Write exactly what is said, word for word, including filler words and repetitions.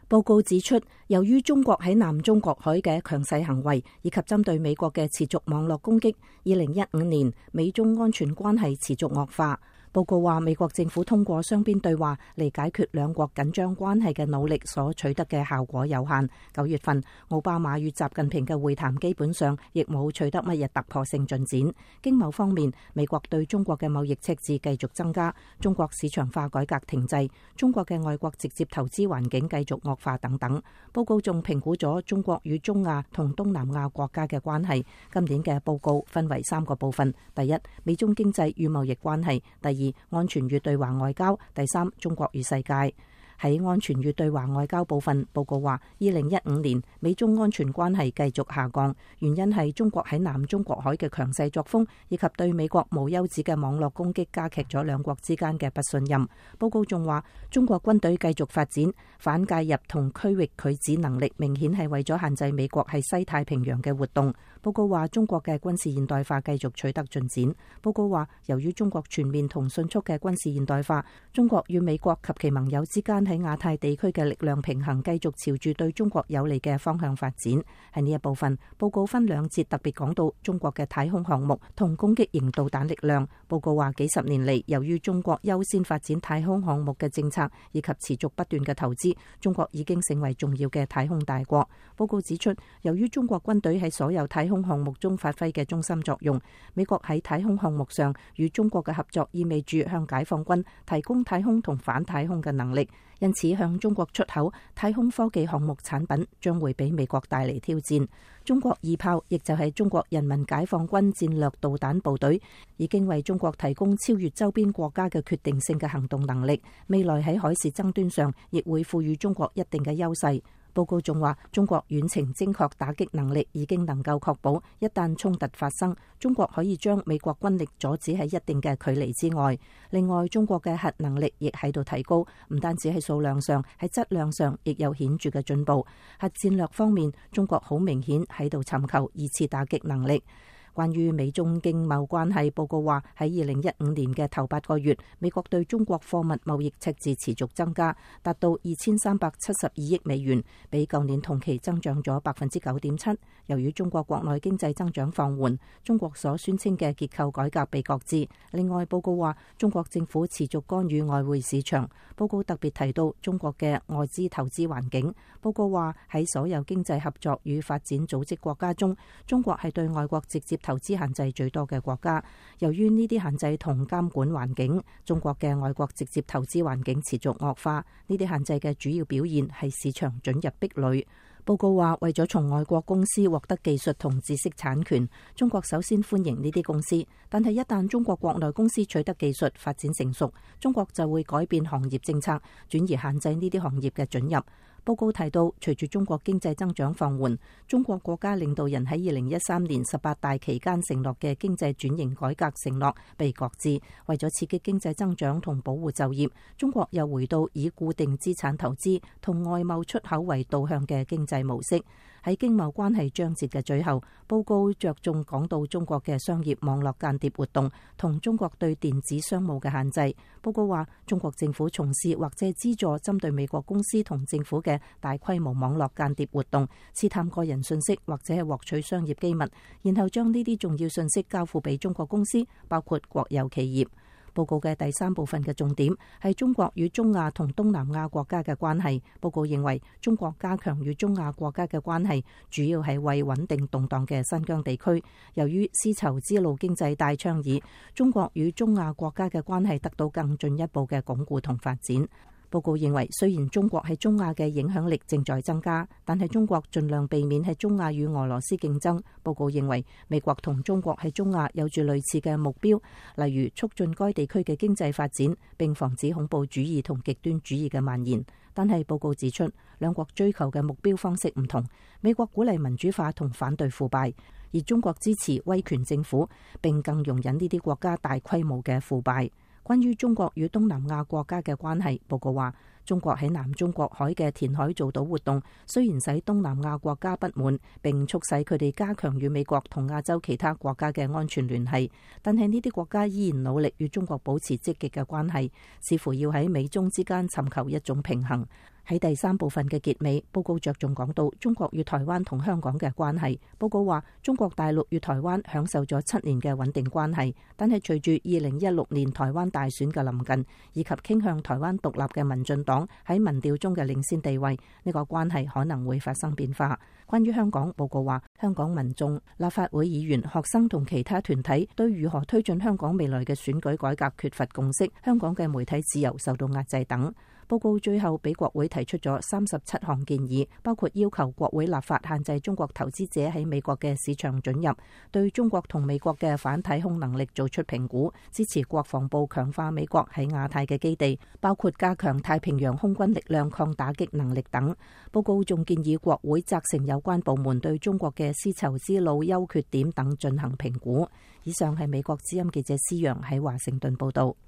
報告指出，由於中國喺南中國海嘅強勢行為，以及針對美國嘅持續網絡攻擊，二零一五年美中安全關係持續惡化。報告話，美國政府通過雙邊對話嚟解決兩國緊張關係嘅努力所取得嘅效果有限。九月份，奧巴馬與習近平嘅會談基本上亦冇取得乜嘢突破性進展。經貿方面，美國對中國嘅貿易赤字繼續增加，中國市場化改革停滯，中國嘅外國直接投資環境繼續惡化等等。報告仲評估咗中國與中亞同東南亞國家嘅關係。今年嘅報告分為三個部分：第一，美中經濟與貿易關係；第二，安全與對華外交；第三，中國與世界。喺安全與對華外交部分，報告話，二零一五年美中安全關係繼續下降，原因係中國喺南中國海嘅強勢作風，以及對美國無休止嘅網絡攻擊，加劇咗兩國之間嘅不信任。報告仲話，中國軍隊繼續發展反介入同區域拒止能力，明顯係為咗限制美國喺西太平洋嘅活動。報告話，中國嘅軍事現代化繼續取得進展。報告話，由於中國全面同迅速嘅軍事現代化，中國與美國及其盟友之間喺亞太地區嘅力量平衡繼續朝住對中國有利嘅方向發展。喺呢一部分，報告分兩節特別講到中國嘅太空項目同攻擊型導彈力量。報告話，幾十年嚟，由於中國優先發展太空項目嘅政策以及持續不斷嘅投資，中國已經成為重要嘅太空大國。報告指出，由於中國軍隊喺所有太空項目中發揮嘅中心作用，美國喺太空項目上與中國嘅合作意味住向解放軍提供太空同反太空嘅能力。因此，向中國出口太空科技項目產品將會俾美國帶嚟挑戰。中國二炮，亦就係中國人民解放軍戰略導彈部隊，已經為中國提供超越周邊國家嘅決定性嘅行動能力，未來喺海事爭端上亦會賦予中國一定嘅優勢。報告仲話，中國遠程精確打擊能力已經能夠確保，一旦衝突發生，中國可以將美國軍力阻止喺一定嘅距離之外。另外，中國嘅核能力亦喺度提高，唔單止喺數量上，喺質量上亦有顯著嘅進步。核戰略方面，中國好明顯喺度尋求二次打擊能力。關於美中經貿關係，報告話，喺二零一五年嘅頭八個月，美國對中國貨物貿易赤字持續增加，達到二千三百七十二億美元，比舊年同期增長咗百分之九點七。由於中國國內經濟增長放緩，中國所宣稱嘅結構改革被擱置。另外，報告話，中國政府持續干預外匯市場。報告特別提到中國嘅外資投資環境。報告話，喺所有經濟合作與發展組織國家中，中國係對外國直接投資限制最多嘅國家。由於呢啲限制同監管環境，中國嘅外國直接投資環境持續惡化。呢啲限制嘅主要表現係市場准入壁壘。報告話，為咗從外國公司獲得技術同知識產權，中國首先歡迎呢啲公司，但係一旦中國國內公司取得技術發展成熟，中國就會改變行業政策，轉而限制呢啲行業嘅准入。報告提到，隨住中國經濟增長放緩，中國國家領導人喺二零一三年十八大期間承諾嘅經濟轉型改革承諾被擱置。為咗刺激經濟增長同保護就業，中國又回到以固定資產投資同外貿出口為導向嘅經濟模式。喺經貿關係章節嘅最後，報告着重講到中國嘅商業網絡間諜活動同中國對電子商務嘅限制。報告話，中國政府從事或者資助針對美國公司同政府嘅大規模網絡間諜活動，刺探個人信息或者係獲取商業機密，然後將呢啲重要信息交付俾中國公司，包括國有企業。報告嘅第三部分嘅重點係中國與中亞同東南亞國家嘅關係。報告認為，中國加強與中亞國家嘅關係，主要係為穩定動盪嘅新疆地區。由於絲綢之路經濟帶倡議，中國與中亞國家嘅關係得到更進一步嘅鞏固同發展。報告認為，雖然中國喺中亞嘅影響力正在增加，但係中國盡量避免喺中亞與俄羅斯競爭。報告認為，美國同中國喺中亞有住類似嘅目標，例如促進該地區嘅經濟發展，並防止恐怖主義同極端主義嘅蔓延。但係報告指出，兩國追求嘅目標方式唔同。美國鼓勵民主化同反對腐敗，而中國支持威權政府，並更容忍呢啲國家大規模嘅腐敗。關於中國與東南亞國家嘅關係，報告話，中國喺南中國海嘅填海造島活動，雖然使東南亞國家不滿，並促使佢哋加強與美國同亞洲其他國家嘅安全聯繫，但係呢啲國家依然努力與中國保持積極嘅關係，似乎要喺美中之間尋求一種平衡。 喺第三部分嘅結尾，報告着重講到中國與台灣同香港嘅關係。報告話，中國大陸與台灣享受咗七年嘅穩定關係，但係隨住二零一六年台灣大選嘅臨近，以及傾向台灣獨立嘅民進黨喺民調中嘅領先地位，呢個關係可能會發生變化。關於香港，報告話，香港民眾、立法會議員、學生同其他團體對如何推進香港未來嘅選舉改革缺乏共識，香港嘅媒體自由受到壓制等。報告最後俾國會提出咗三十七項建議，包括要求國會立法限制中國投資者喺美國嘅市場准入，對中國同美國嘅反太空能力做出評估，支持國防部強化美國喺亞太嘅基地，包括加強太平洋空軍力量抗打擊能力等。報告仲建議國會責成有關部門對中國嘅絲綢之路優缺點等進行評估。以上係美國之音記者施洋喺華盛頓報道。